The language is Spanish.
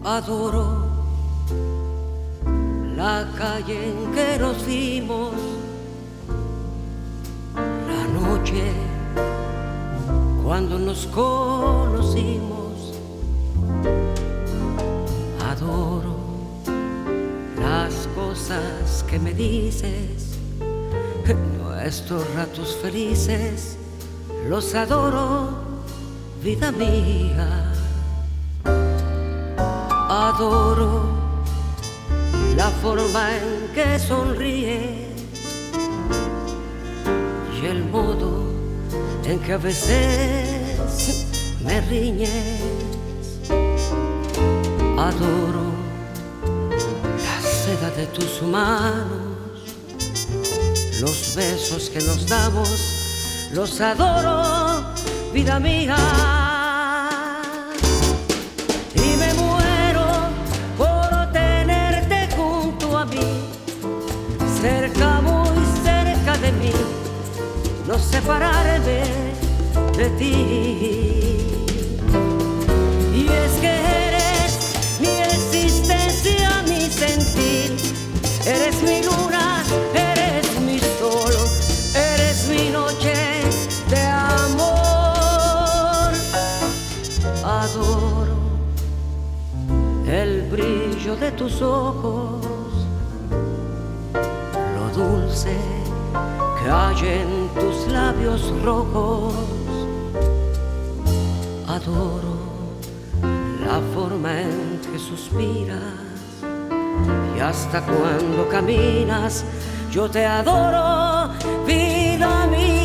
Adoro la calle en que nos vimos, la noche cuando nos conocimos. Adoro las cosas que me dices, nuestros ratos felices, los adoro, vida mía. Adoro la forma en que sonríes y el modo en que a veces me riñes. Adoro la seda de tus manos, los besos que nos damos, los adoro, vida mía. Cerca, muy cerca de mí, no separarme de ti. Y es que eres mi existencia, mi sentir, eres mi luna, eres mi sol, eres mi noche de amor. Adoro el brillo de tus ojos, dulce que hay en tus labios rojos. Adoro la forma en que suspiras y hasta cuando caminas yo te adoro, vida mía.